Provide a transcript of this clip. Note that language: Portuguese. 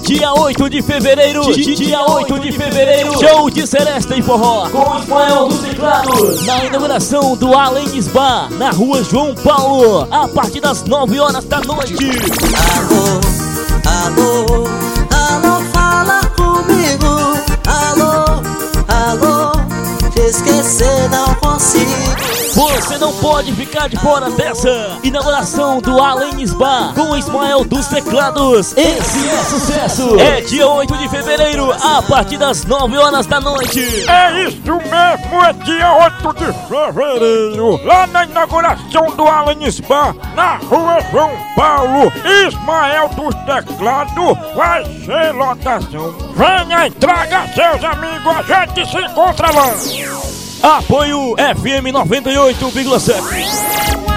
Dia 8 de fevereiro, dia 8 de fevereiro, show de Seresta e Forró, com o Ismael dos Teclados, na inauguração do Além Spa, na rua João Paulo, a partir das 9 horas da noite. Alô, alô, fala comigo. Alô, te esquecer não consigo. Você não pode ficar de fora dessa inauguração do Além Spa com o Ismael dos Teclados. Esse é sucesso. É dia 8 de fevereiro, a partir das 9 horas da noite. É isso mesmo, é dia 8 de fevereiro, lá na inauguração do Além Spa, na rua João Paulo. Ismael dos Teclados, vai ser lotação. Venha e traga seus amigos, a gente se encontra lá. Apoio FM 98,7.